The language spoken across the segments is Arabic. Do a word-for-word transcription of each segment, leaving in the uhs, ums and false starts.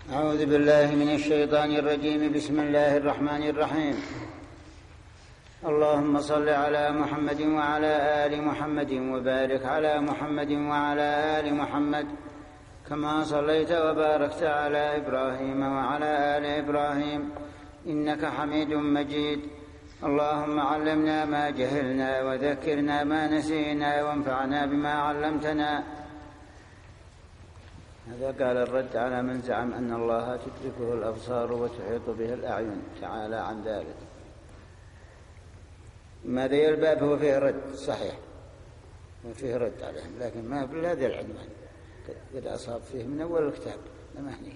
أعوذ بالله من الشيطان الرجيم. بسم الله الرحمن الرحيم. اللهم صل على محمد وعلى آل محمد وبارك على محمد وعلى آل محمد كما صليت وباركت على إبراهيم وعلى آل إبراهيم إنك حميد مجيد. اللهم علمنا ما جهلنا وذكرنا ما نسينا وانفعنا بما علمتنا. هذا قال الرد على من زعم أن الله تدركه الأبصار وتحيط به الأعين تعالى عن ذلك. ماذا الباب هو فيه رد صحيح وفيه رد عليهم، لكن ما بهذا العنوان قد أصاب فيه من أول الكتاب لما هني.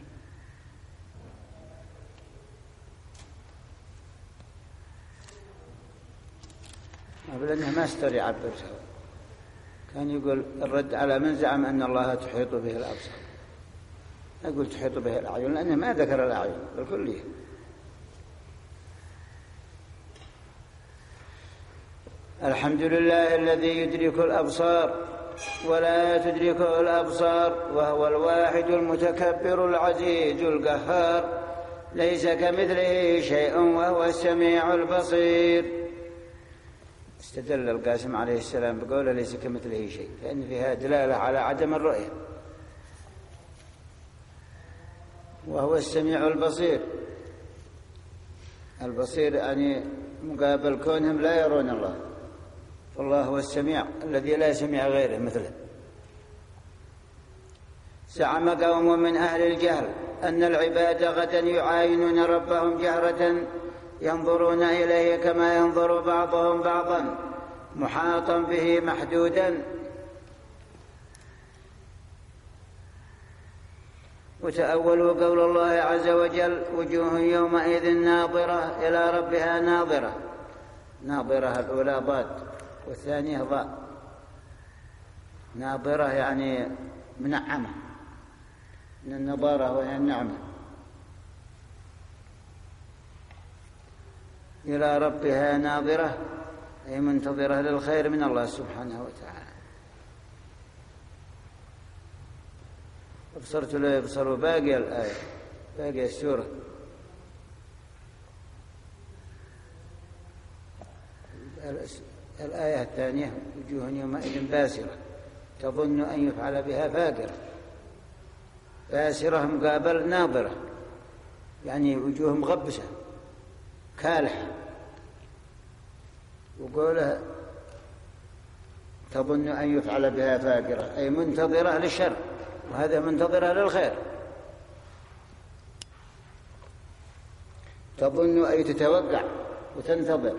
ما لأنه ما استطاع يعبر سوا. كان يقول الرد على من زعم أن الله تحيط به الأبصار، أقول تحيط به الأعين لأنه ما ذكر الأعين بالكلية. الحمد لله الذي يدرك الأبصار ولا تدركه الأبصار وهو الواحد المتكبر العزيز القهار، ليس كمثله شيء وهو السميع البصير. استدل القاسم عليه السلام بقوله ليس كمثله شيء، فإن فيها دلالة على عدم الرؤية. وهو السميع البصير. البصير يعني مقابل كونهم لا يرون الله، فالله هو السميع الذي لا سمع غيره مثله. زعم قوم من أهل الجهل أن العباد غدا يعاينون ربهم جهرة ينظرون إليه كما ينظر بعضهم بعضا محاطا به محدودا، وتأولوا قول الله عز وجل وجوه يومئذ ناظرة إلى ربها ناظرة. ناظرة الأولى ضاد والثانية ضاء. ناظرة يعني منعمة من النظارة وهي النعمة. إلى ربها ناظرة أي منتظرة للخير من الله سبحانه وتعالى. أبصرت لا يبصر باقي الآية باقي السورة. الآية الثانية وجوه يومئذ باسرة تظن أن يفعل بها فاقرة. باسرة مقابل ناظرة يعني وجوه مغبسة كالحة، وقوله تظن أن يفعل بها فاقرة أي منتظرة للشر، وهذا منتظرة للخير. تظن أي تتوقع وتنتظر.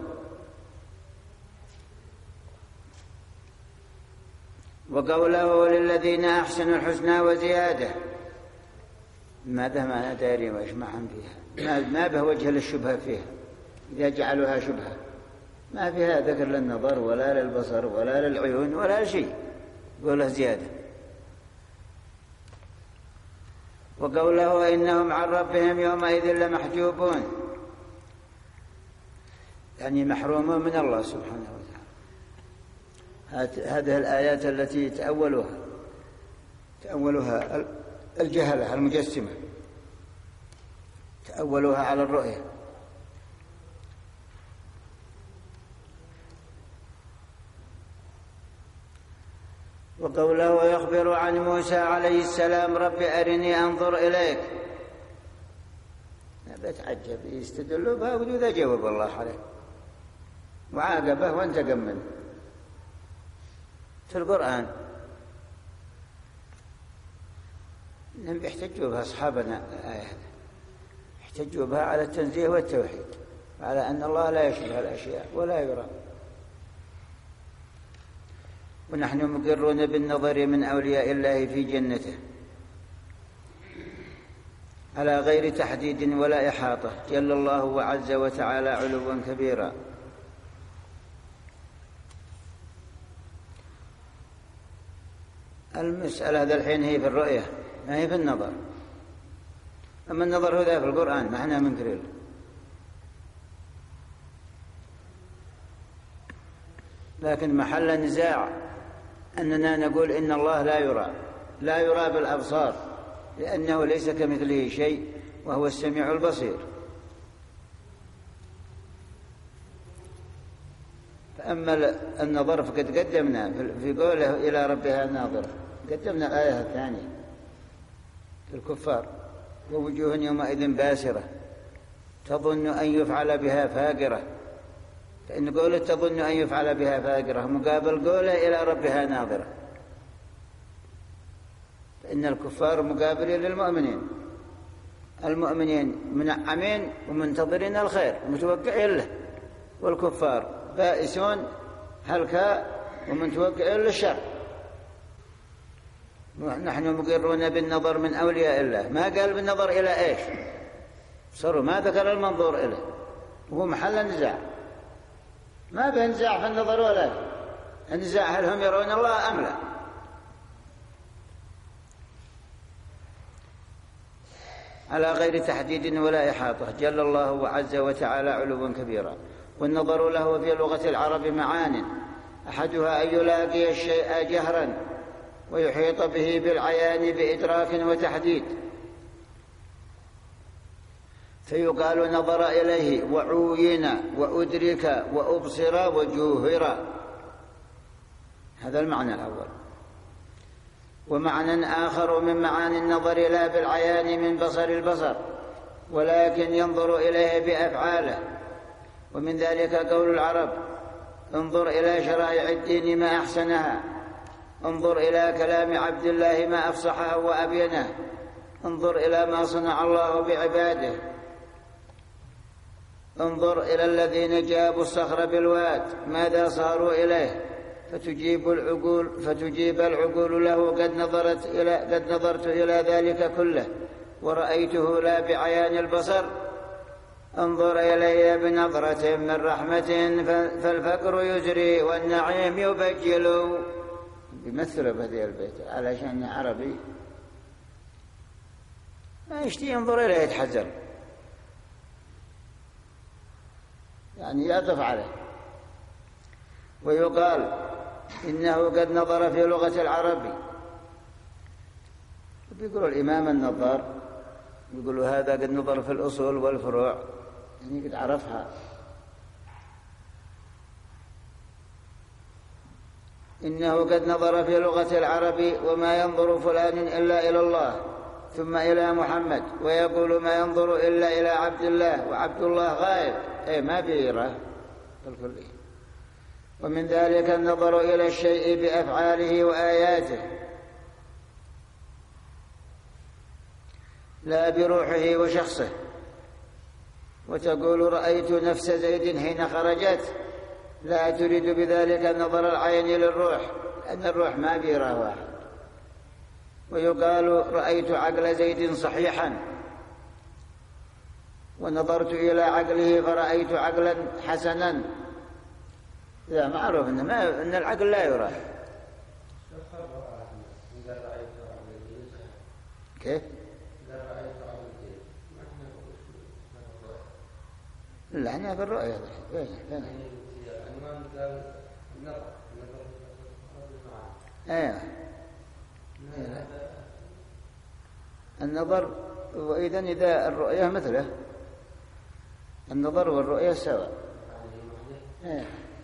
وقوله للذين أحسنوا الحسنى وزيادة، ماذا ما داري وإيش معهم فيها، ما به وجه للشبهة فيها. إذا جعلوها شبهة ما فيها ذكر للنظر ولا للبصر ولا للعيون ولا شيء، قوله زيادة. وقوله إنهم عن ربهم يومئذ لمحجوبون يعني محرومون من الله سبحانه وتعالى. هذه الآيات التي تأولها تأولها الجهلة المجسمة، تأولها على الرؤية. وقوله ويخبر عن موسى عليه السلام رب أرني أنظر إليك. بتعجب يستدلوا بها وذا جواب الله عليه وعاقبه وانتقم منه في القرآن. إنهم يحتجوا بها أصحابنا الآية، يحتجوا بها على التنزيه والتوحيد وعلى أن الله لا يشبه الأشياء ولا يرى. ونحن مقرون بالنظر من أولياء الله في جنته على غير تحديد ولا إحاطة، جل الله وعز وتعالى علوا كبيرا. المسألة هذا الحين هي في الرؤية ما هي في النظر. أما النظر هذا في القرآن ما احنا منكرين. لكن محل نزاع أننا نقول إن الله لا يرى لا يرى بالأبصار لأنه ليس كمثله شيء وهو السميع البصير. فأما النظر فقد قدمنا في قوله إلى ربها ناظرة، قدمنا الآية الثانية في الكفار: ووجوه يومئذ باسرة تظن أن يفعل بها فاقرة. فإن قوله تظن أن يفعل بها فاقرة مقابل قوله إلى ربها ناظرة، فإن الكفار مقابلين للمؤمنين، المؤمنين منعمين ومنتظرين الخير ومتوقعين له، والكفار بائسون هلكاء ومتوقعين للشر. نحن مقرون بالنظر من أولياء الله، ما قال بالنظر إلى إيش، صاروا ما ذكر المنظور إليه، وهو محل النزاع، ما بينزاع في النظر ولا النزاع هل هم يرون الله أم لا. على غير تحديد ولا إحاطة، جل الله وعز وتعالى علوا كبيرا. والنظر له في لغة العرب معان، أحدها أن يلاقي الشيء جهرا ويحيط به بالعيان بإدراك وتحديد، فيقال نظر إليه وعوين وأدرك وأبصر وجوهر، هذا المعنى الأول. ومعنى آخر من معاني النظر لا بالعيان من بصر البصر، ولكن ينظر إليه بأفعاله. ومن ذلك قول العرب: انظر إلى شرائع الدين ما أحسنها، انظر إلى كلام عبد الله ما أفصحه وأبينه، انظر إلى ما صنع الله بعباده، انظر إلى الذين جابوا الصخر بالواد ماذا صاروا إليه، فتجيب العقول فتجيب العقول له قد نظرت إلى قد نظرت إلى ذلك كله ورأيته لا بعيان البصر. انظر إلي بنظرة من رحمة فالفقر يجري والنعيم يبجل. بيمثل بهذه البيت علشان عربي ما يشتي ينظر إليه يتحزن، يعني يعطف عليه. ويقال إنه قد نظر في لغة العرب، بيقولوا الإمام النظار، يقولوا هذا قد نظر في الأصول والفروع، يعني قد عرفها. إنه قد نظر في لغة العرب وما ينظر فلان إلا إلى الله ثم إلى محمد، ويقول ما ينظر إلا إلى عبد الله وعبد الله غائب، أي ما بيراه بالكلية. ومن ذلك النظر إلى الشيء بأفعاله وآياته لا بروحه وشخصه. وتقول رأيت نفس زيد حين خرجت، لا تريد بذلك نظر العين للروح، لأن الروح ما بيراه واحد. ويقال رأيت عقل زيد صحيحا، ونظرت إلى عقله فرأيت عقلا حسنا. لا معروف إن, ما إن العقل لا يراه. كيف؟ لا احنا في الرؤية. ايه النظر، وإذن إذا الرؤية مثله النظر والرؤية سواء. ايه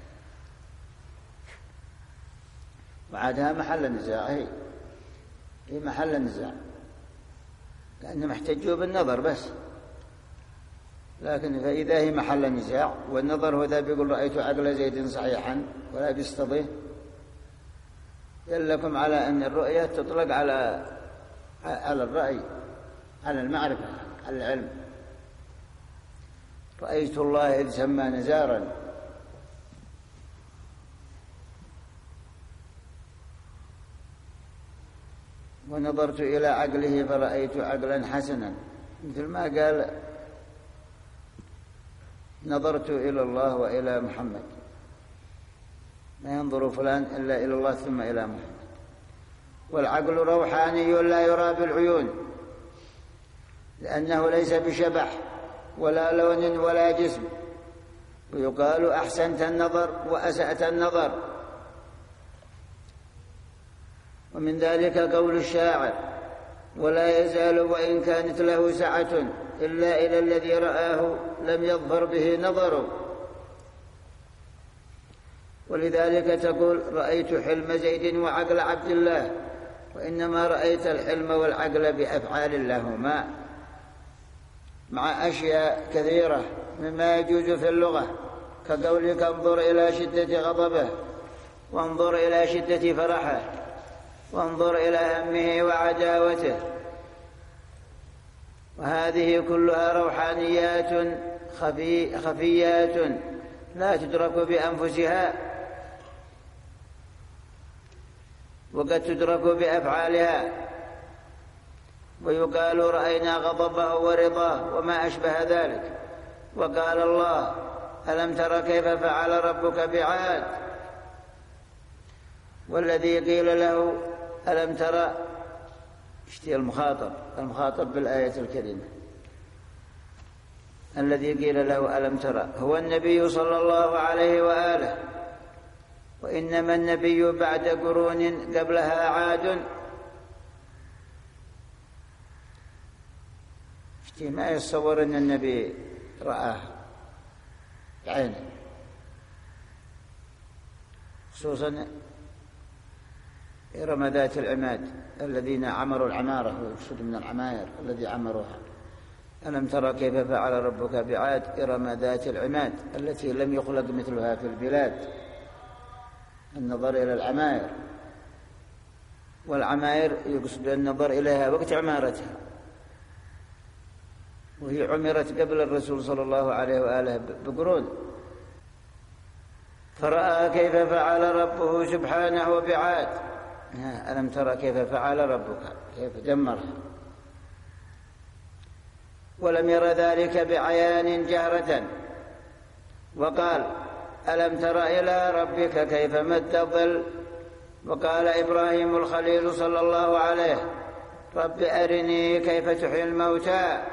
وعادها محل النزاع، هي هي محل النزاع، لأنهم احتجوا بالنظر بس. لكن فإذا هي محل النزاع والنظر هو ذا بيقول رأيت عقل زيد صحيحا ولا بيستضيه، دلكم على أن الرؤية تطلق على على الرأي، على المعرفة، على العلم. رأيت الله إذ سمى نزارا، ونظرت إلى عقله فرأيت عقلا حسنا، مثل ما قال نظرت إلى الله وإلى محمد، ما ينظر فلان إلا إلى الله ثم إلى محمد. والعقل روحاني لا يرى بالعيون، لأنه ليس بشبح ولا لون ولا جسم. ويقال أحسنت النظر وأسأت النظر. ومن ذلك قول الشاعر: ولا يزال وإن كانت له سعة إلا إلى الذي رآه لم يظفر به نظر. ولذلك تقول رأيت حلم زيد وعقل عبد الله، وإنما رأيت الحلم والعقل بأفعال لهما مع أشياء كثيرة مما يجوز في اللغة، كقولك انظر إلى شدة غضبه، وانظر إلى شدة فرحه، وانظر إلى همه وعداوته. وهذه كلها روحانيات خفي خفيات لا تدرك بأنفسها، وقد تدرك بأفعالها. ويقال رأينا غضبه ورضاه وما أشبه ذلك. وقال الله ألم تر كيف فعل ربك بعاد. والذي قيل له ألم تر اشتي المخاطب المخاطب بالآية الكريمة، الذي قيل له ألم تر هو النبي صلى الله عليه وآله، وإنما النبي بعد قرون قبلها عاد. اشتي ما يتصور أن النبي رآه بعينه، خصوصا إرم ذات العماد الذين عمروا العمارة، ويقصد من العماير الذي عمروها. ألم ترى كيف فعل ربك بعاد إرم ذات العماد التي لم يخلق مثلها في البلاد. النظر إلى العماير، والعماير يقصد النظر إليها وقت عمارتها، وهي عمرت قبل الرسول صلى الله عليه وآله بقرون. فرأى كيف فعل ربه سبحانه بعاد. ألم ترى كيف فعل ربك، كيف دمرها. ولم ير ذلك بعيان جهرة. وقال ألم تر إلى ربك كيف مد الظل. وقال إبراهيم الخليل صلى الله عليه رب أرني كيف تحيي الموتى.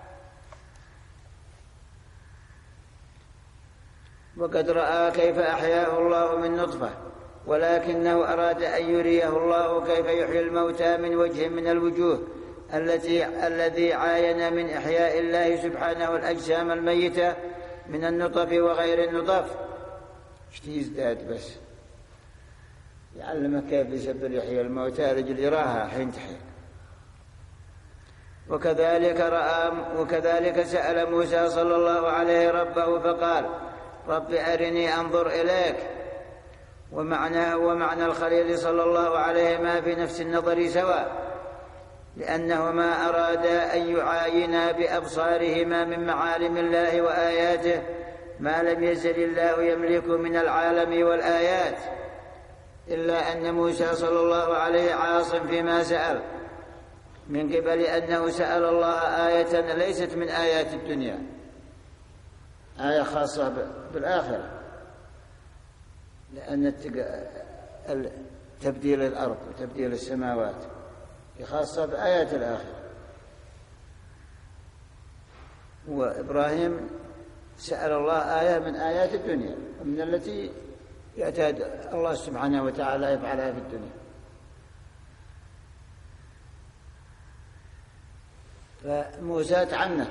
وقد رأى كيف أحياه الله من نطفة، ولكنه أراد أن يريه الله كيف يحيي الموتى من وجه من الوجوه التي الذي عاين من إحياء الله سبحانه الأجسام الميتة من النطف وغير النطف. اشتي يزداد بس يعلمك كيف يسبر يحيي الموتى رجل يراها حين تحيي. وكذلك رأى وكذلك سأل موسى صلى الله عليه ربه فقال رب أرني أنظر إليك. ومعناه ومعنى الخليل صلى الله عليه ما في نفس النظر سواء، لأنهما أرادا أن يعاينا بأبصارهما من معالم الله وآياته ما لم يزل الله يملك من العالم والآيات، إلا أن موسى صلى الله عليه عاصم فيما سأل، من قبل أنه سأل الله آية ليست من آيات الدنيا، آية خاصة بالآخرة، لأن تبديل الأرض وتبديل السماوات خاصة بآيات الآخرة. وإبراهيم سأل الله آية من آيات الدنيا، ومن التي يعتاد الله سبحانه وتعالى يفعلها في الدنيا. فموسى تعنت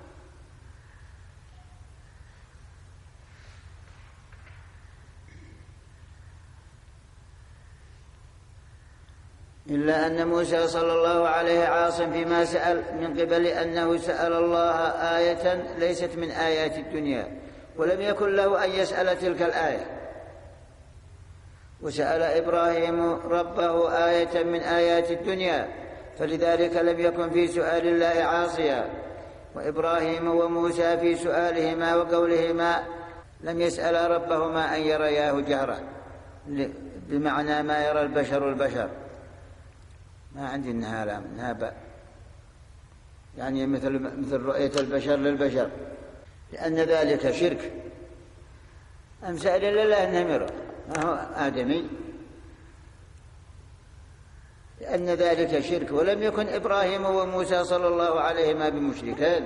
إلا أن موسى صلى الله عليه عاصم فيما سأل، من قبل أنه سأل الله آية ليست من آيات الدنيا، ولم يكن له أن يسأل تلك الآية. وسأل إبراهيم ربه آية من آيات الدنيا، فلذلك لم يكن في سؤال الله عاصيا. وإبراهيم وموسى في سؤالهما وقولهما لم يسأل ربهما أن يرياه جهرة، بمعنى ما يرى البشر البشر، ما عندي إنها لام إنها باء، يعني مثل مثل رؤية البشر للبشر، لأن ذلك شرك. أم سأل الله أنهم يرى ما هو آدمي، لأن ذلك شرك. ولم يكن إبراهيم وموسى صلى الله عليهما بمشركين.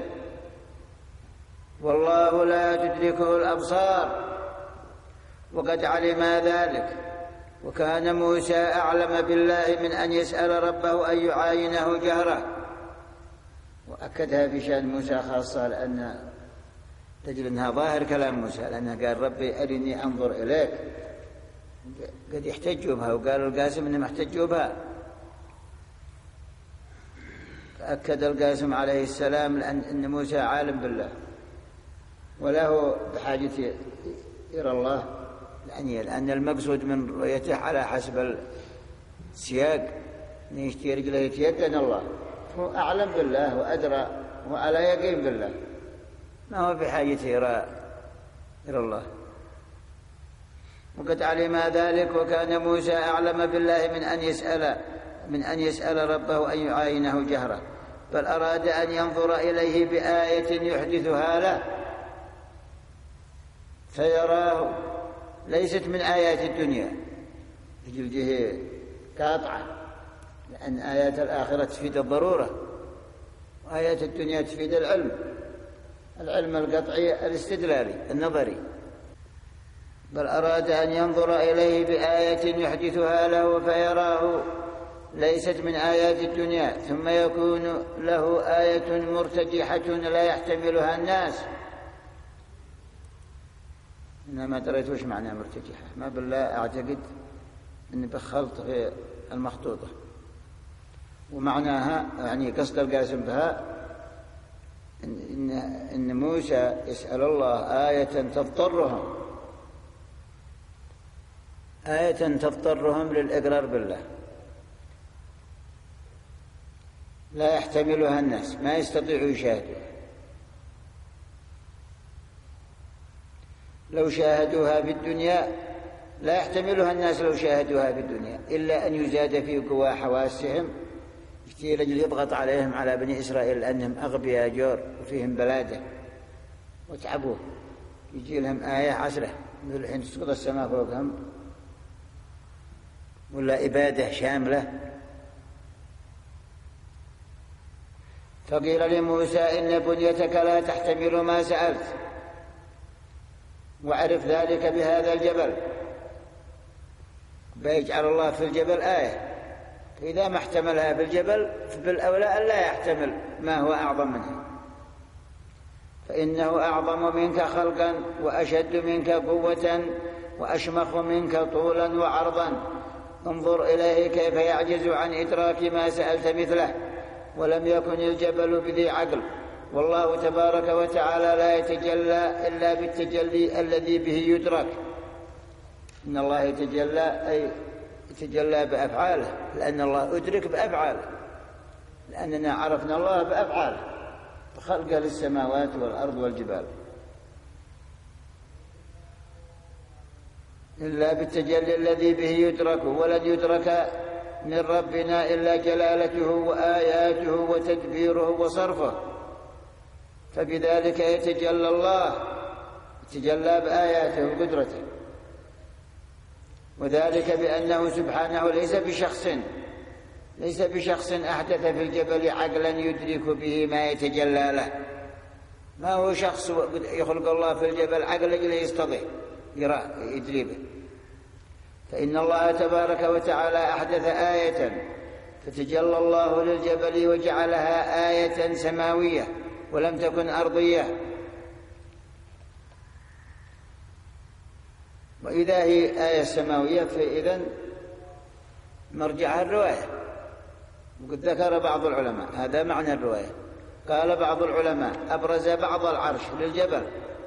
والله لا تدركه الأبصار وقد علم ذلك، وكان موسى أعلم بالله من أن يسأل ربه أن يعاينه جهرة. وأكدها في شأن موسى خاصة، لأن تجد أنها ظاهر كلام موسى، لأنه قال ربي أرني أنظر إليك. قد يحتجوا بها، وقال القاسم إنهم احتجوا بها. فأكد القاسم عليه السلام لأن إن موسى عالم بالله وله بحاجة إلى الله، لأن المقصود من رؤيته على حسب السياق أن يشتي رجله يتيدن الله، هو أعلم بالله وأدرى وعلى يقين بالله، ما هو بحاجة إلى الله. وقد علم ذلك، وكان موسى أعلم بالله من أن يسأل من أن يسأل ربه أن يعاينه جهرة، بل أراد أن ينظر إليه بآية يحدثها له فيراه، ليست من آيات الدنيا جلده قاطعة، لأن آيات الآخرة تفيد الضرورة، وآيات الدنيا تفيد العلم العلم القطعي الاستدلالي النظري. بل أراد أن ينظر إليه بآية يحدثها له فيراه، ليست من آيات الدنيا، ثم يكون له آية مرتجحة لا يحتملها الناس. أنا ما دريت وش معنى مرتجحة، ما بالله أعتقد أني بخلط في المخطوطة، ومعناها يعني قصد القاسم بها إن, إن موسى يسأل الله آية تضطرهم آية تضطرهم للإقرار بالله لا يحتملها الناس، ما يستطيعوا يشاهدوها. لو شاهدوها في الدنيا لا يحتملها الناس، لو شاهدوها في الدنيا، إلا أن يزاد في قوى حواسهم، يشتي رجل يضغط عليهم على بني إسرائيل لأنهم أغبياء جور وفيهم بلادة وتعبوه، يجي لهم آية عشرة مثل الحين تسقط السماء فوقهم، ولا إبادة شاملة. فقيل لموسى إن بنيتك لا تحتمل ما سألت، وعرف ذلك بهذا الجبل، بيجعل الله في الجبل آية، فإذا ما احتملها بالجبل فبالأولى أن لا يحتمل ما هو أعظم منها، فإنه أعظم منك خلقا وأشد منك قوة وأشمخ منك طولا وعرضا، انظر إليه كيف يعجز عن إدراك ما سألت مثله، ولم يكن الجبل بذي عقل، والله تبارك وتعالى لا يتجلى إلا بالتجلي الذي به يدرك. إن الله يتجلى أي يتجلى بأفعاله، لأن الله أدرك بأفعاله، لأننا عرفنا الله بأفعاله بخلقه للسماوات والأرض والجبال، إلا بالتجلي الذي به يدرك، ولن يدرك من ربنا إلا جلالته وآياته وتدبيره وصرفه، فبذلك يتجلى الله، يتجلى بآياته وقدرته، وذلك بأنه سبحانه ليس بشخص ليس بشخص أحدث في الجبل عقلا يدرك به ما يتجلى له، ما هو شخص يخلق الله في الجبل عقل يستطيع يدري به، فإن الله تبارك وتعالى أحدث آية فتجلى الله للجبل وجعلها آية سماوية ولم تكن أرضية، وإذا هي آية سماوية فإذن مرجعها الرواية. وقد ذكر بعض العلماء هذا معنى الرواية، قال بعض العلماء أبرز بعض العرش للجبل،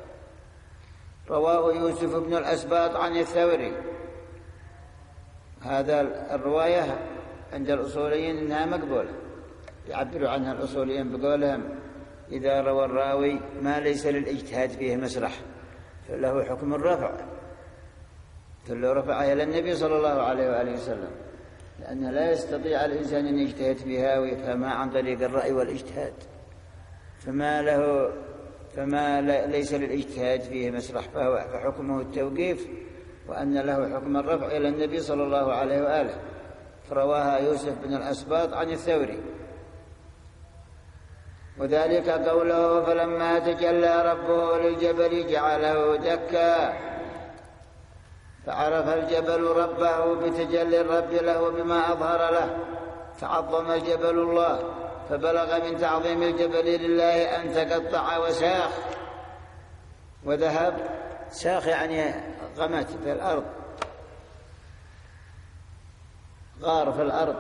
رواه يوسف بن الأسباط عن الثوري. هذا الرواية عند الأصوليين إنها مقبولة، يعبروا عنها الأصوليين بقولهم إذا روى الراوي ما ليس للاجتهاد فيه مسرح فله حكم الرفع، فلو رفعها إلى النبي صلى الله عليه وآله وسلم، لأنه لا يستطيع الإنسان أن يجتهد فيها ويفهمها عن طريق الرأي والاجتهاد، فما له فما ليس للاجتهاد فيه مسرح فهو فحكمه التوقيف، وأن له حكم الرفع إلى النبي صلى الله عليه وآله، فرواها يوسف بن الأسباط عن الثوري. وذلك قوله فلما تجلى ربه للجبل جعله دكا، فعرف الجبل ربه بتجلي الرب له بما أظهر له، فعظم الجبل الله، فبلغ من تعظيم الجبل لله أن تقطع وساخ وذهب. ساخ يعني غمت في الأرض، غار في الأرض،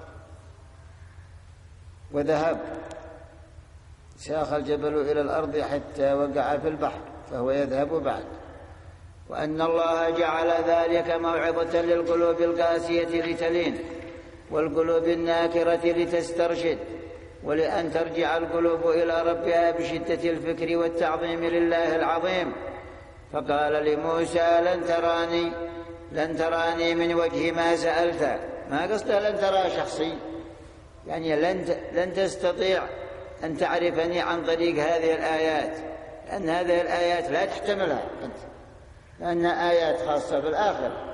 وذهب. ساخ الجبل إلى الأرض حتى وقع في البحر فهو يذهب بعد. وأن الله جعل ذلك موعظة للقلوب القاسية لتلين، والقلوب الناكرة لتسترشد، ولأن ترجع القلوب إلى ربها بشدة الفكر والتعظيم لله العظيم. فقال لموسى لن تراني لن تراني من وجه ما سألت. ما قصده لن ترى شخصي، يعني لن لن تستطيع أن تعرفني عن طريق هذه الآيات، لأن هذه الآيات لا تحتملها أنت، لأنها آيات خاصة بالآخرة.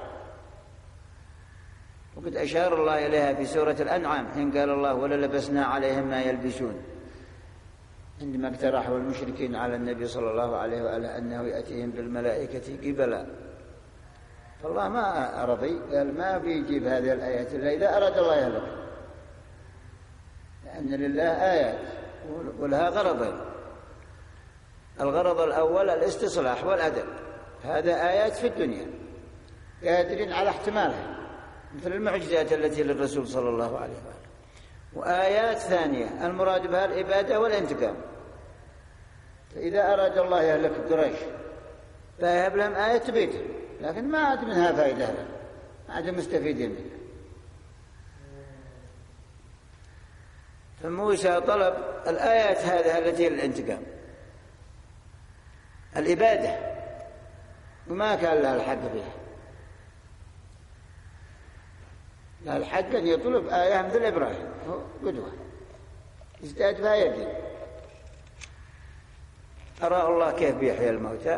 وقد أشار الله إليها في سورة الأنعام حين قال الله وللبسنا عليهم ما يلبسون، عندما اقترحوا المشركين على النبي صلى الله عليه وآله أنه يأتيهم بالملائكة قبلا، فالله ما رضي، قال ما بيجيب هذه الآيات إلا إذا أراد الله يهلك، لأن لله آيات ولها غرضين. الغرض الأول الاستصلاح والأدب، هذا آيات في الدنيا قادرين على احتمالها مثل المعجزات التي للرسول صلى الله عليه وآله. وآيات ثانية المراد بها الإبادة والانتقام، فإذا أراد الله يهلك قريش فيهب لهم آية تبيدهم، لكن ما عاد منها فائدة، ما عاد مستفيدين منها. فموسى طلب الآيات هذه التي للانتقام، الإبادة، وما كان لها الحق فيها. لا الحق أن يطلب آية مثل إبراهيم قدوة ازداد بها يدين، أراه الله كيف بيحيي الموتى.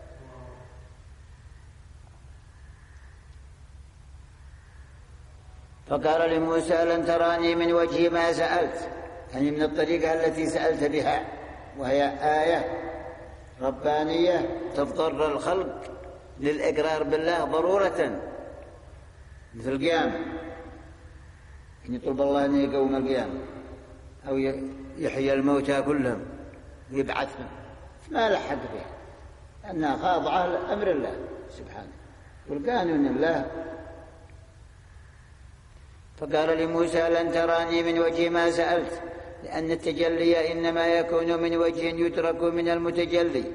فقال لموسى لن تراني من وجه ما سألت، يعني من الطريقة التي سألت بها، وهي آية ربانية تضطر الخلق للإقرار بالله ضرورة، مثل القيامة، إن يطلب الله أن يقوم القيامة أو يحيي الموتى كلهم ويبعثهم، ما له حق فيها، أنها خاضعة لأمر الله سبحانه والقانون الله. فقال لموسى لن تراني من وجه ما سألت، لأن التجلي إنما يكون من وجه يدرك من المتجلي.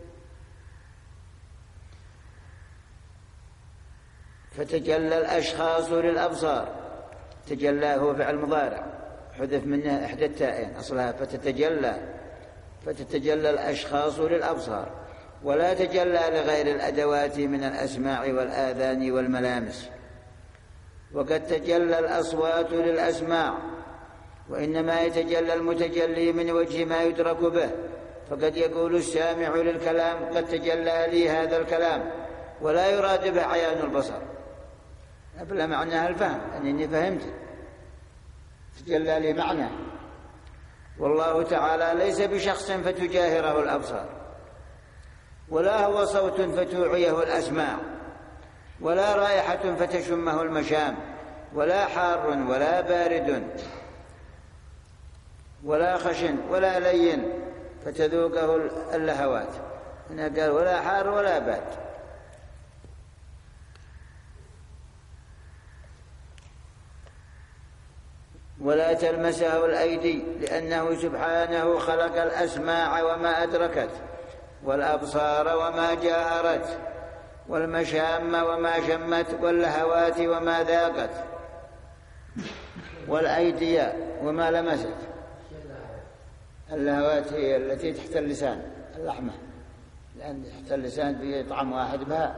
فتجلى الأشخاص للأبصار، تجلاه فعل مضارع حذف منه إحدى التائين أصلها فتتجلى، فتتجلى الأشخاص للأبصار، ولا تجلى لغير الأدوات من الأسماع والآذان والملامس. وقد تجلى الأصوات للأسماع، وإنما يتجلى المتجلي من وجه ما يدرك به، فقد يقول السامع للكلام قد تجلى لي هذا الكلام، ولا يراد به عيان البصر، بل معناها الفهم، أنني فهمت تجلى لي معنى. والله تعالى ليس بشخص فتجاهره الأبصار، ولا هو صوت فتوعيه الأسماع، ولا رائحة فتشمه المشام، ولا حار ولا بارد، ولا خشن ولا لين فتذوقه اللهوات. هنا قال ولا حار ولا بارد. ولا تلمسه الأيدي، لأنه سبحانه خلق الأسماع وما أدركت، والأبصار وما جاهرت، والمشام وما شمت، واللهوات وما ذاقت، والأيدي وما لمست. اللهوات هي التي تحت اللسان، اللحمة، لأن تحت اللسان فيه طعم واحد بها،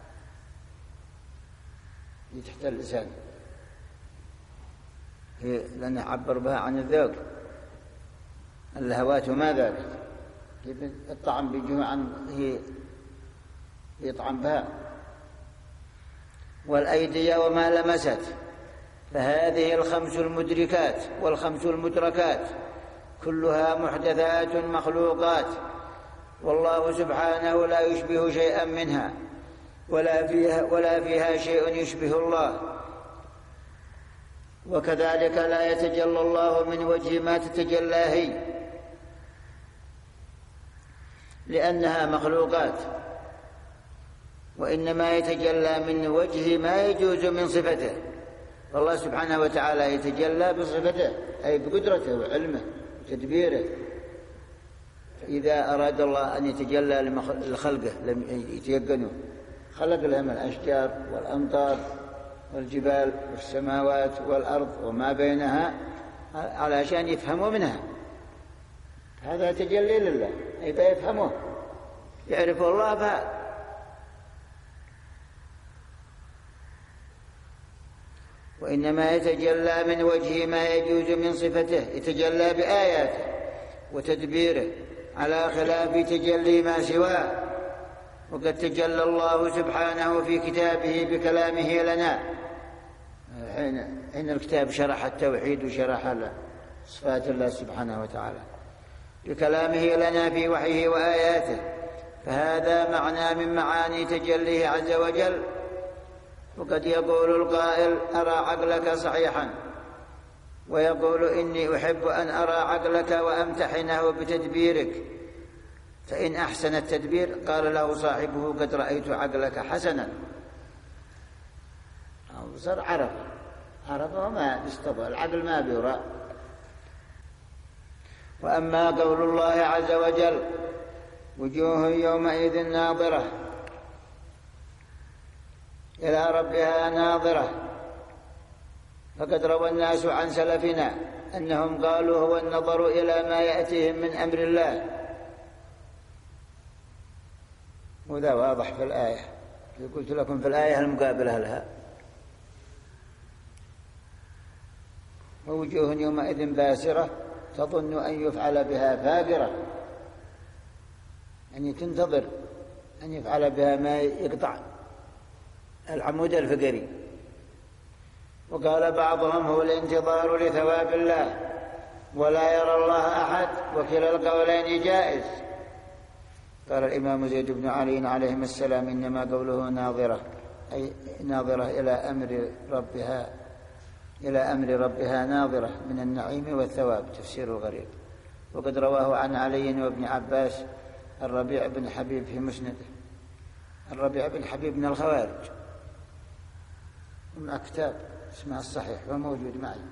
هي تحت اللسان، هي لأن عبر بها عن الذوق. اللهوات وما ذاقت، الطعم بيجه عن هي يطعم بها. والأيدي وما لمست، فهذه الخمس المدركات والخمس المدركات كلها محدثات مخلوقات، والله سبحانه لا يشبه شيئا منها، ولا فيها, ولا فيها شيء يشبه الله. وكذلك لا يتجلى الله من وجه ما تتجلى هي، لأنها مخلوقات، وإنما يتجلى من وجه ما يجوز من صفته. فالله سبحانه وتعالى يتجلى بصفته، أي بقدرته وعلمه وتدبيره. إذا أراد الله أن يتجلى لخلقه لم يتيقنوا، خلق لهم الأشجار والأمطار والجبال والسماوات والأرض وما بينها علشان يفهموا منها. هذا تجلي لله، أي فيفهموه، يعرفوا الله فهذا. وإنما يتجلى من وجه ما يجوز من صفته، يتجلى بآياته وتدبيره على خلاف تجلي ما سواه. وقد تجلى الله سبحانه في كتابه بكلامه لنا، حين الكتاب شرح التوحيد وشرح صفات الله سبحانه وتعالى بكلامه لنا في وحيه وآياته، فهذا معنى من معاني تجليه عز وجل. وقد يقول القائل: أرى عقلك صحيحا، ويقول: إني أحب أن أرى عقلك وأمتحنه بتدبيرك، فإن أحسن التدبير قال له صاحبه: قد رأيت عقلك حسنا. صار عرف عرفه ما يستطيع، العقل ما بيرى. وأما قول الله عز وجل: وجوه يومئذ ناظرة إلى ربها ناظرة، فقد روى الناس عن سلفنا أنهم قالوا هو النظر إلى ما يأتيهم من أمر الله. وذا واضح في الآية، قلت لكم في الآية المقابلة لها: ووجوه يومئذ باسرة تظن أن يفعل بها فاقرة، يعني تنتظر أن يفعل بها ما يقطع العمود الفقري. وقال بعضهم: هو الانتظار لثواب الله ولا يرى الله أحد، وكلا القولين جائز. قال الإمام زيد بن علي عليهما السلام: إنما قوله ناظرة أي ناظرة إلى أمر ربها، إلى أمر ربها ناظرة من النعيم والثواب، تفسير الغريب. وقد رواه عن علي وابن عباس الربيع بن حبيب في مسنده. الربيع بن حبيب من الخوارج، من كتاب اسمه الصحيح وموجود معي.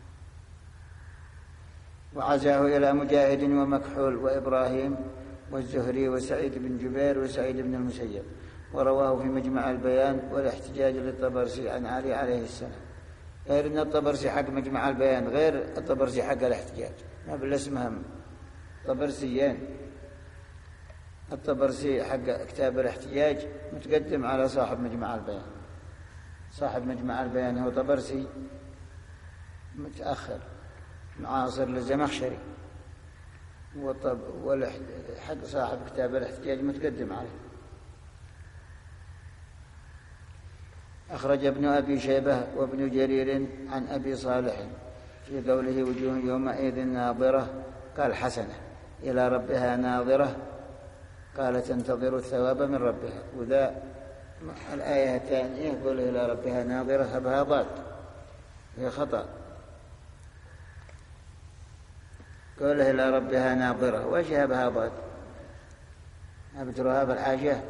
وعزاه إلى مجاهد ومكحول وإبراهيم والزهري وسعيد بن جبير وسعيد بن المسيب. ورواه في مجمع البيان والاحتجاج للطبرسي عن علي عليه السلام، غير أن الطبرسي حق مجمع البيان غير الطبرسي حق الاحتجاج، ما بالاسمهم طبرسيين. الطبرسي حق كتاب الاحتجاج متقدم على صاحب مجمع البيان، صاحب مجمع البيان هو طبرسي متأخر معاصر للزمخشري، وحق صاحب كتاب الاحتجاج متقدم عليه. أخرج ابن أبي شيبة وابن جرير عن أبي صالح في قوله وجوه يومئذ ناظرة قال حسنة إلى ربها ناظرة، قال تنتظر الثواب من ربها. وذا الآية الثانية يقول إلى ربها ناظرة هبها ضاد، هي خطأ، قوله إلى ربها ناظرة وش هبها ضاد؟ أبترها بالحاجة.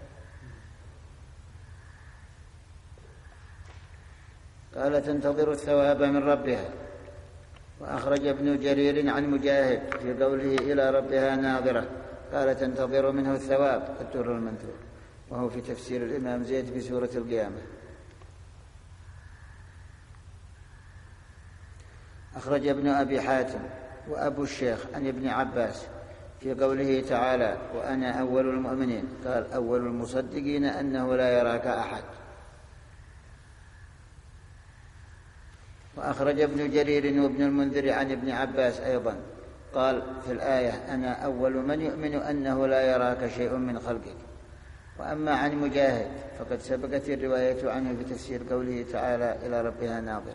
قال تنتظر الثواب من ربها. وأخرج ابن جرير عن مجاهد في قوله إلى ربها ناظرة قال تنتظر منه الثواب الدر المنثور، وهو في تفسير الإمام زيد بسورة القيامة. أخرج ابن أبي حاتم وأبو الشيخ عن ابن عباس في قوله تعالى وأنا أول المؤمنين قال أول المصدقين أنه لا يراك أحد. وأخرج ابن جرير وابن المنذر عن ابن عباس أيضا قال في الآية أنا أول من يؤمن أنه لا يراك شيء من خلقك. وأما عن مجاهد فقد سبقت الرواية عنه في تفسير قوله تعالى إلى ربها ناظرة.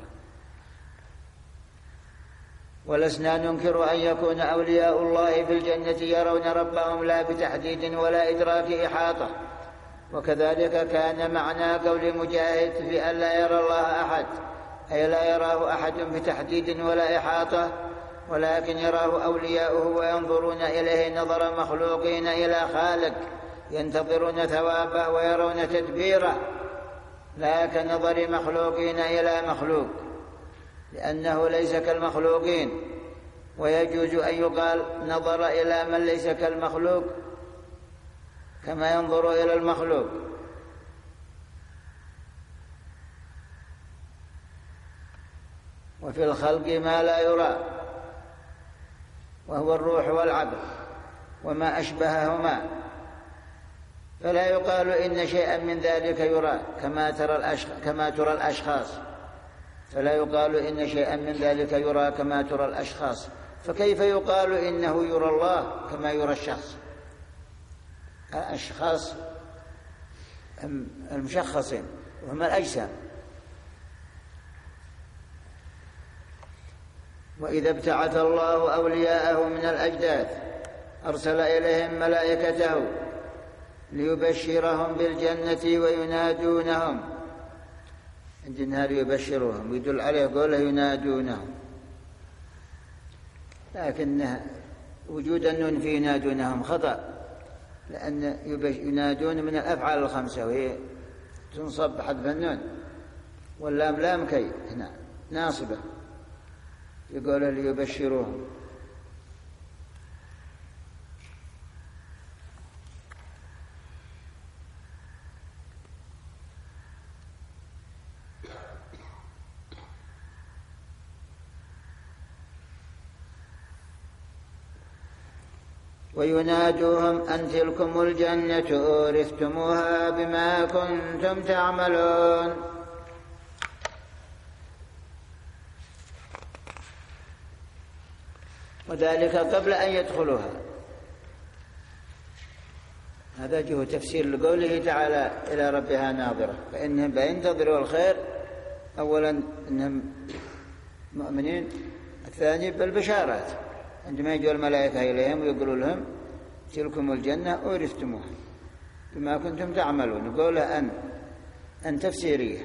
ولسنا ننكر أن يكون أولياء الله في الجنة يرون ربهم لا بتحديد ولا إدراك إحاطة، وكذلك كان معنى قول مجاهد في أن لا يرى الله أحد، أي لا يراه أحد بتحديد ولا إحاطة، ولكن يراه أولياؤه وينظرون إليه نظر مخلوقين إلى خالق، ينتظرون ثوابه ويرون تدبيره، لا كنظر مخلوقين إلى مخلوق، لأنه ليس كالمخلوقين. ويجوز أن يقال نظر إلى من ليس كالمخلوق كما ينظر إلى المخلوق. وفي الخلق ما لا يرى، وهو الروح والعقل وما أشبههما، فلا يقال إن شيئا من ذلك يرى كما ترى الأشخاص كما ترى الأشخاص فلا يقال إن شيئا من ذلك يرى كما ترى الأشخاص، فكيف يقال إنه يرى الله كما يرى الشخص؟ الأشخاص المشخصين وهم الأجسام. وإذا ابتعث الله أولياءه من الأجداث أرسل إليهم ملائكته ليبشرهم بالجنة وينادونهم، عندنا ليبشرهم ويدل عليه قوله ينادونهم، لكن وجود النون في ينادونهم خطأ، لأن ينادون من الأفعال الخمسة وهي تنصب بحذف النون، واللام لام كي هنا ناصبة، يقول ليبشروهم. وينادوهم أن تلكم الجنة أورثتموها بما كنتم تعملون. وذلك قبل أن يدخلوها. هذا جه تفسير لقوله تعالى إلى ربها ناظرة، فإنهم بينتظروا الخير، أولا إنهم مؤمنين، الثاني بالبشارات عندما يجوا الملائكة إليهم ويقولوا لهم تلكم الجنة أورثتموها بما كنتم تعملون. نقولها أن أن تفسيرية،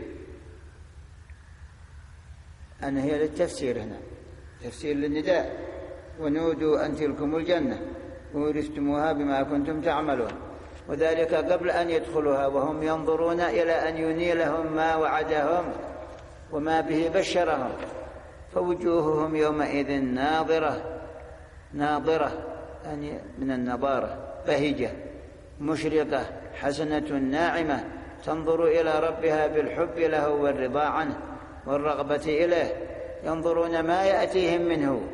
أن هي للتفسير هنا، تفسير للنداء، ونودوا أن تلكم الجنة أورثتموها بما كنتم تعملون، وذلك قبل أن يدخلوها وهم ينظرون إلى أن ينيلهم ما وعدهم وما به بشرهم، فوجوههم يومئذ ناظرة ناظرة يعني من النضارة، بهجة مشرقة حسنة ناعمة، تنظر إلى ربها بالحب له والرضا عنه والرغبة إليه، ينظرون ما يأتيهم منه،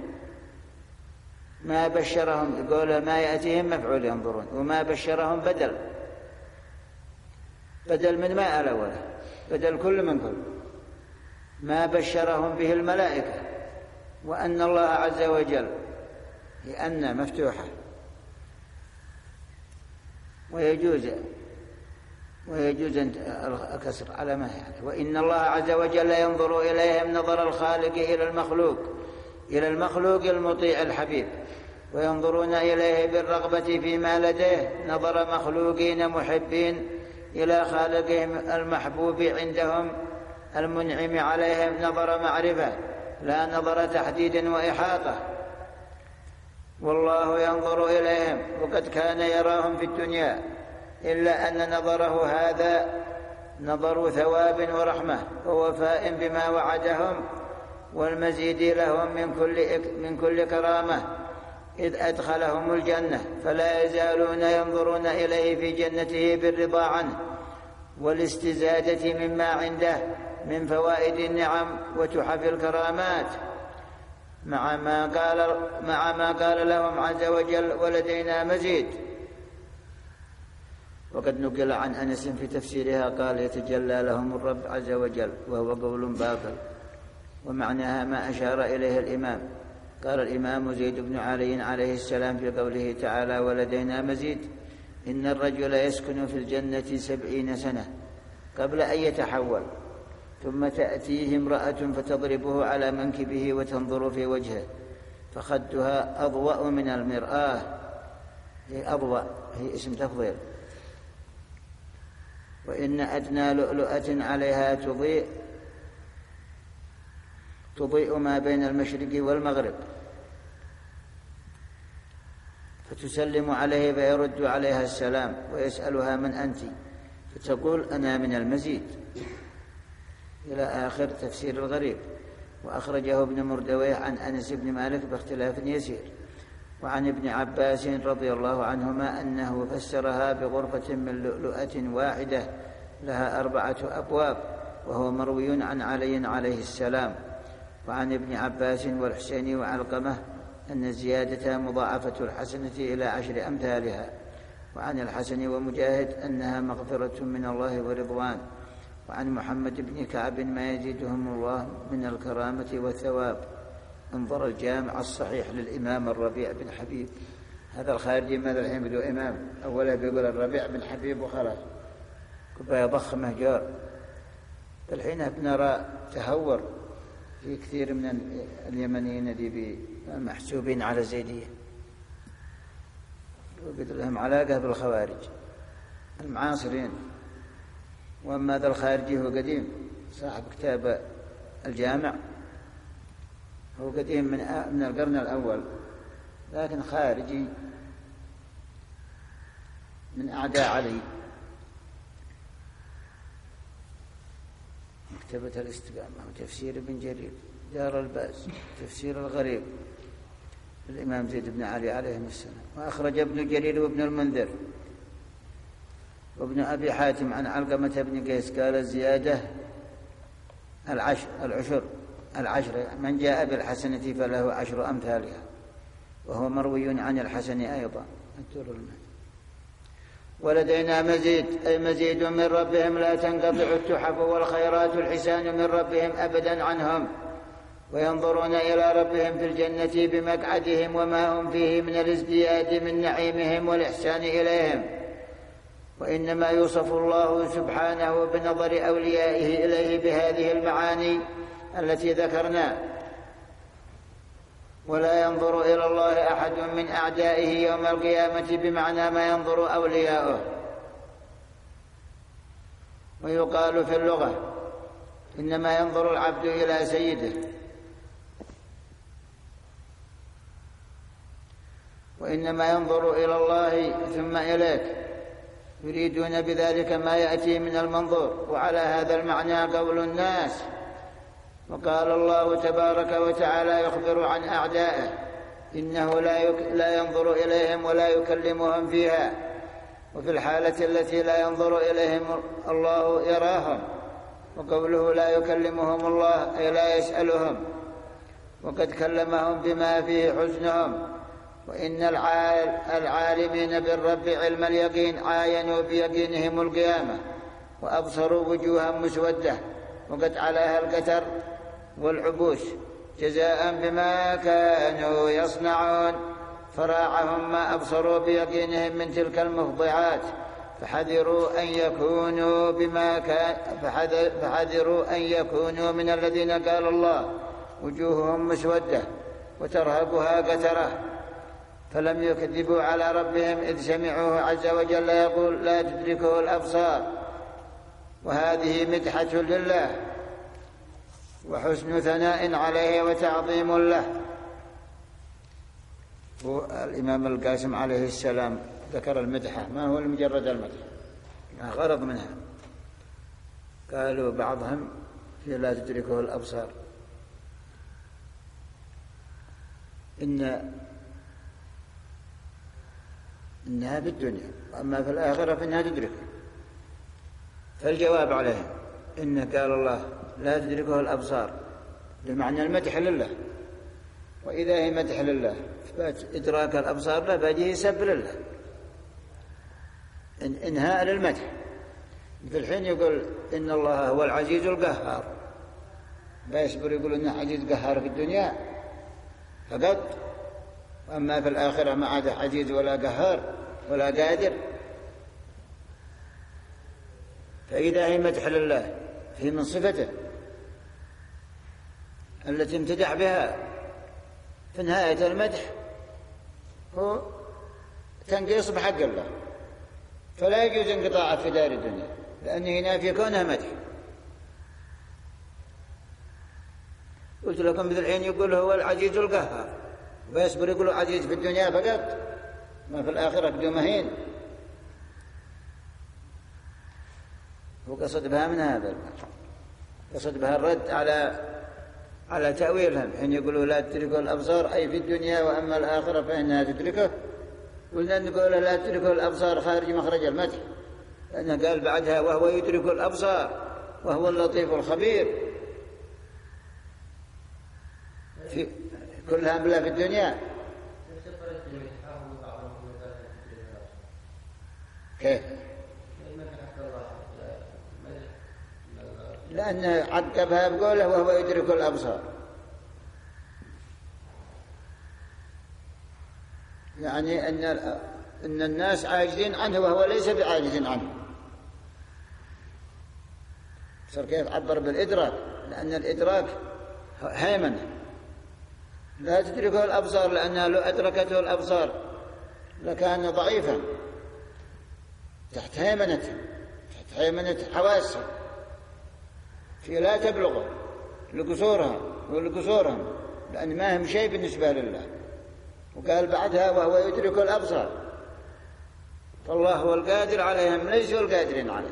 ما بشرهم، يقول ما يأتيهم مفعول ينظرون، وما بشرهم بدل بدل من ما الأول، بدل كل من كل ما بشرهم به الملائكة، وأن الله عز وجل لأن مفتوحة ويجوز ويجوز الكسر على ما يعني، وإن الله عز وجل ينظر إليهم نظر الخالق إلى المخلوق إلى المخلوق المطيع الحبيب، وينظرون إليه بالرغبة فيما لديه نظر مخلوقين محبين إلى خالقهم المحبوب عندهم المنعم عليهم نظر معرفة لا نظر تحديد وإحاطة. والله ينظر إليهم وقد كان يراهم في الدنيا، إلا أن نظره هذا نظر ثواب ورحمة ووفاء بما وعدهم والمزيد لهم من كل من كل كرامة، إذ أدخلهم الجنة فلا يزالون ينظرون إليه في جنته بالرضا عنه والاستزادة مما عنده من فوائد النعم وتحف الكرامات، مع ما قال مع ما قال لهم عز وجل ولدينا مزيد. وقد نقل عن أنس في تفسيرها قال يتجلى لهم الرب عز وجل، وهو قول باطل، ومعناها ما أشار إليه الإمام. قال الإمام زيد بن علي عليه السلام في قوله تعالى ولدينا مزيد: إن الرجل يسكن في الجنة سبعين سنة قبل أن يتحول، ثم تأتيه امرأة فتضربه على منكبه وتنظر في وجهه فخدها أضوأ من المرآة، هي أضوأ هي اسم تفضيل، وإن أدنى لؤلؤة عليها تضيء تضيء ما بين المشرق والمغرب، فتسلم عليه فيرد عليها السلام ويسألها من أنت، فتقول أنا من المزيد، إلى آخر تفسير الغريب. وأخرجه ابن مردويه عن أنس بن مالك باختلاف يسير. وعن ابن عباس رضي الله عنهما أنه فسرها بغرفة من لؤلؤة واحدة لها أربعة أبواب، وهو مروي عن علي عليه السلام. وعن ابن عباس والحسين وعلقمة أن الزيادة مضاعفة الحسنة إلى عشر أمثالها. وعن الحسن ومجاهد أنها مغفرة من الله ورضوان. وعن محمد بن كعب ما يزيدهم الله من الكرامة والثواب. انظر الجامع الصحيح للإمام الربيع بن حبيب. هذا الخارجي ماذا الحين بدو إمام؟ أولا بيقول الربيع بن حبيب وخلاص، كبا يضخ مهجار. الحين بنرى تهور في كثير من اليمنيين الذي محسوبين على الزيدية، وقد لهم علاقة بالخوارج المعاصرين. وأما هذا الخارجي هو قديم، صاحب كتاب الجامع، هو قديم من من القرن الأول، لكن خارجي من أعداء علي. مكتبة الاستقامة وتفسير ابن جرير، دار الباس، تفسير الغريب الإمام زيد بن علي عليه السلام. وأخرج ابن جرير وابن المنذر وابن أبي حاتم عن علقمة بن قيس قال الزيادة العشر العشر العشر من جاء بالحسنة فله عشر أمثالها، وهو مروي عن الحسن أيضا. ولدينا مزيد، أي مزيد من ربهم لا تنقطع التحف والخيرات الحسان من ربهم أبدا عنهم، وينظرون إلى ربهم في الجنة بمقعدهم وما هم فيه من الازدياد من نعيمهم والإحسان إليهم. وإنما يوصف الله سبحانه بنظر أوليائه إليه بهذه المعاني التي ذكرنا، ولا ينظر إلى الله أحد من أعدائه يوم القيامة بمعنى ما ينظر أولياؤه. ويقال في اللغة إنما ينظر العبد إلى سيده، وإنما ينظر إلى الله ثم إليك، يريدون بذلك ما يأتي من المنظور. وعلى هذا المعنى قول الناس. وقال الله تبارك وتعالى يخبر عن أعدائه إنه لا, يك... لا ينظر إليهم ولا يكلمهم فيها، وفي الحالة التي لا ينظر إليهم الله يراهم. وقوله لا يكلمهم الله أي لا يسألهم، وقد كلمهم بما فيه حزنهم. وإن العالمين بالرب علم اليقين عاينوا بيقينهم القيامة وأبصروا وجوها مسودة وقد عليها القتر والعبوس جزاء بما كانوا يصنعون، فراعهم ما أبصروا بيقينهم من تلك المفضعات، فحذروا أن يكونوا بما كان فحذر فحذروا أن يكونوا من الذين قال الله وجوههم مسودة وترهقها قترة، فلم يكذبوا على ربهم إذ سمعوه عز وجل يقول لا تدركه الأبصار. وهذه مدحة لله وحسن ثناء عليه وتعظيم له. والإمام القاسم عليه السلام ذكر المدحة، ما هو مجرد المدح، غرض منها. قالوا بعضهم في لا تدركه الأبصار إن إنها في الدنيا، وأما في الآخرة فإنها تدركه. فالجواب عليه إن قال الله لا تدركه الأبصار بمعنى المدح لله، وإذا هي مدح لله فبات إدراك الأبصار لا فهذه سب لله، إن إنهاء للمدح. في الحين يقول إن الله هو العزيز القهار، بيصبر يقول إنه عزيز قهار في الدنيا فقط، وأما في الآخرة ما عاد عزيز ولا قهار ولا قادر. فإذا هي مدح لله في من صفته التي امتدح بها، في نهاية المدح هو تنقيص بحق الله، فلا يجوز انقطاعه في دار الدنيا لأنه ينافي كونها مدح. قلت لكم مثل الحين يقول هو العزيز القهار، ويصبر يقولوا عزيز في الدنيا فقط، ما في الآخرة بدون مهين. وقصد بها من هذا، قصد بها الرد على على تأويلهم حين يقولوا لا تدركه الأبصار أي في الدنيا، وأما الآخرة فإنها تدركه. قلنا نقول لا تدركه الأبصار خارج مخرج المدح، لأنه قال بعدها وهو يدرك الأبصار وهو اللطيف الخبير. في كلها بلا في الدنيا. كيف؟ لأنه عقبها بقوله وهو يدرك الأبصار، يعني أن أن الناس عاجزين عنه وهو ليس بعاجز عنه. صار كيف عبر بالإدراك، لأن الإدراك هيمنة لا تدركه الأبصار، لأنها لو أدركته الأبصار لكان ضعيفا تحت هيمنته، تحت هيمنة حواسه، في لا تبلغه لقصورها ولقصورهم، لأن ما هم شيء بالنسبة لله. وقال بعدها وهو يدرك الأبصار، فالله هو القادر عليهم ليسوا القادرين عليه.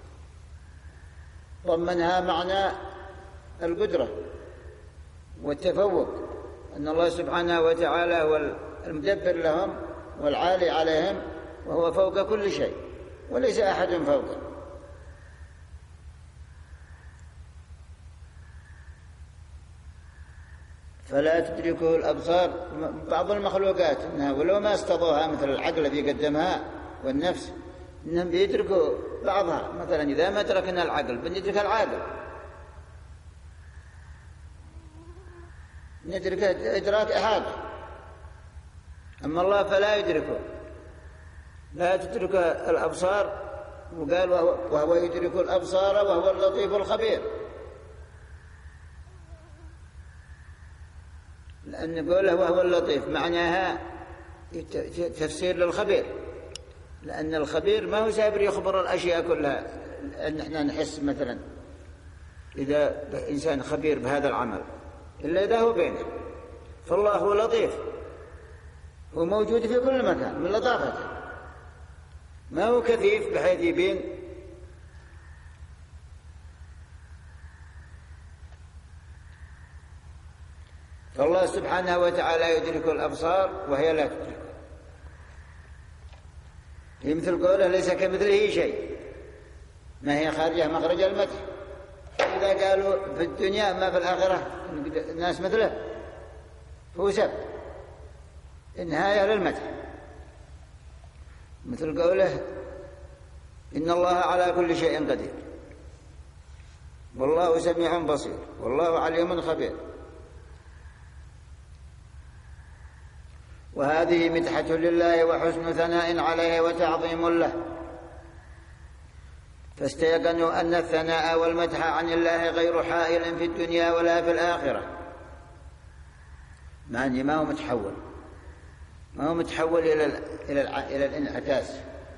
ضمنها معنى القدرة والتفوق، أن الله سبحانه وتعالى هو المدبر لهم والعالي عليهم، وهو فوق كل شيء وليس أحد فوقه. فلا تدركه الأبصار. بعض المخلوقات إنها ولو ما استضوها مثل العقل الذي قدمها والنفس، إنهم بيدركوا بعضها. مثلا إذا ما تركنا العقل بندرك العاقل، ندرك إدراك إحاطة. أما الله فلا يدركه، لا تدرك الأبصار. وقال وهو يدرك الأبصار وهو اللطيف الخبير، لأن قوله وهو اللطيف معناها تفسير للخبير، لأن الخبير ما هو سابر يخبر الأشياء كلها. أن احنا نحس مثلا إذا إنسان خبير بهذا العمل إلا إذا هو بينه، فالله هو لطيف، هو موجود في كل مكان من لطافته، ما هو كثيف بحيث يبين. فالله سبحانه وتعالى يدرك الأبصار وهي لا تدرك. هي مثل قوله ليس كمثله شيء، ما هي خارجة مخرج المدح. إذا قالوا في الدنيا ما في الآخرة الناس مثله، هو سب النهاية للمدح. مثل قوله إن الله على كل شيء قدير والله سميع بصير والله عليم خبير. وهذه مدحة لله وحسن ثناء عليه وتعظيم له، فاستيقنوا أن الثناء والمدح عن الله غير حائل في الدنيا ولا في الآخرة، مع أنه ما هو متحول، ما هو متحول إلى إلى إلى الانعكاس.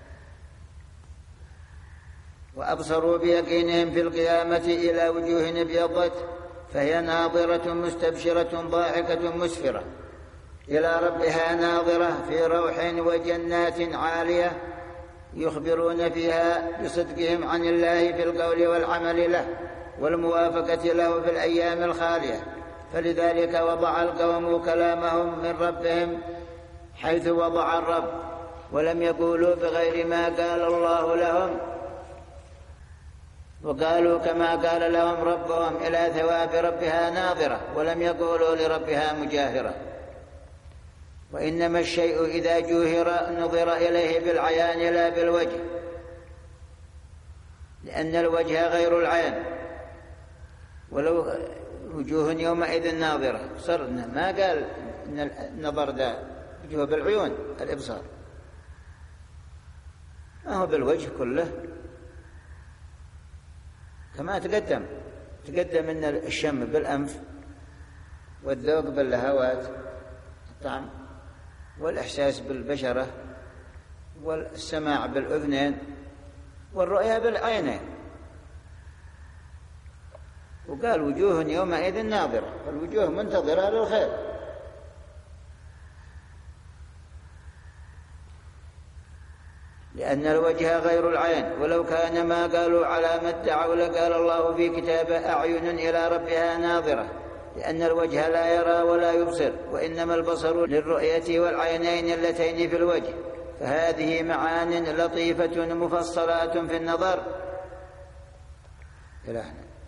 وأبصروا بيقينهم في القيامة إلى وجوه ابيضت فهي ناظرة مستبشرة ضاحكة مسفرة إلى ربها ناظرة في روح وجنات عالية، يخبرون فيها بصدقهم عن الله في القول والعمل له والموافقة له في الأيام الخالية. فلذلك وضع القوم كلامهم من ربهم حيث وضع الرب، ولم يقولوا بغير ما قال الله لهم، وقالوا كما قال لهم ربهم إلى ثواب ربها ناظرة، ولم يقولوا لربها مجاهرة. وإنما الشيء إذا جوهر نظر إليه بالعيان لا بالوجه، لأن الوجه غير العين، ولو وجوه يومئذ ناظرة صرنا ما قال إن النظر ذا وجوه بالعيون الإبصار، ما هو بالوجه كله. كما تقدم تقدم أن الشم بالأنف والذوق باللهوات الطعم والإحساس بالبشرة والسماع بالأذنين والرؤيا بالعينين. وقال وجوه يومئذ ناظرة، الوجوه منتظرة للخير. لأن الوجه غير العين، ولو كان ما قالوا على ما ادعوا لقال الله في كتابه أعين إلى ربها ناظرة، لأن الوجه لا يرى ولا يبصر، وإنما البصر للرؤية والعينين اللتين في الوجه، فهذه معان لطيفة مفصلات في النظر. إلى هنا.